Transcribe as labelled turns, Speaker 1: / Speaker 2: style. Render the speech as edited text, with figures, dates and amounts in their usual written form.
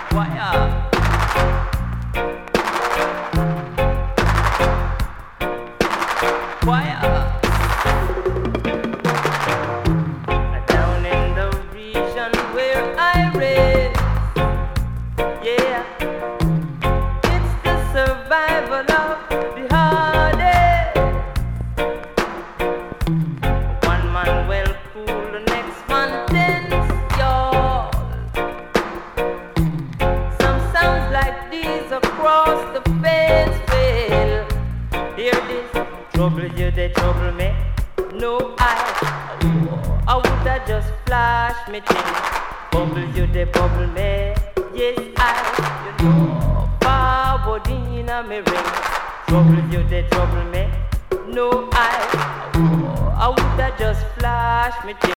Speaker 1: Wire. Wire. Down in the region where I raised, yeah, it's the survival of the hardest. One man well cool, the next man tense, y'all. Some sounds like these across the fence will. Hear this, trouble you, they trouble me. No, I woulda just flash me thing. Bubble you, they bubble me. Yes, you know, forward in a me ring. Trouble you, they trouble me. No, I woulda just flash me thing.